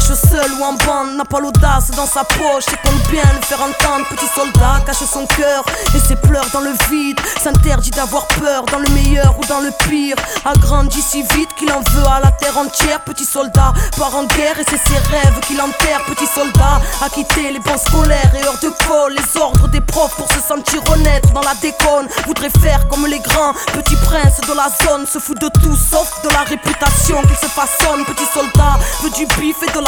marche seul ou en bande, n'a pas l'audace dans sa poche et compte bien le faire entendre. Petit soldat cache son cœur et ses pleurs dans le vide. S'interdit d'avoir peur dans le meilleur ou dans le pire. A grandi si vite qu'il en veut à la terre entière. Petit soldat part en guerre et c'est ses rêves qu'il enterre. Petit soldat a quitté les bancs scolaires et heures de colle, les ordres des profs pour se sentir honnête dans la déconne. Voudrait faire comme les grands, petit prince de la zone. Se fout de tout sauf de la réputation qu'il se façonne. Petit soldat veut du bif et de la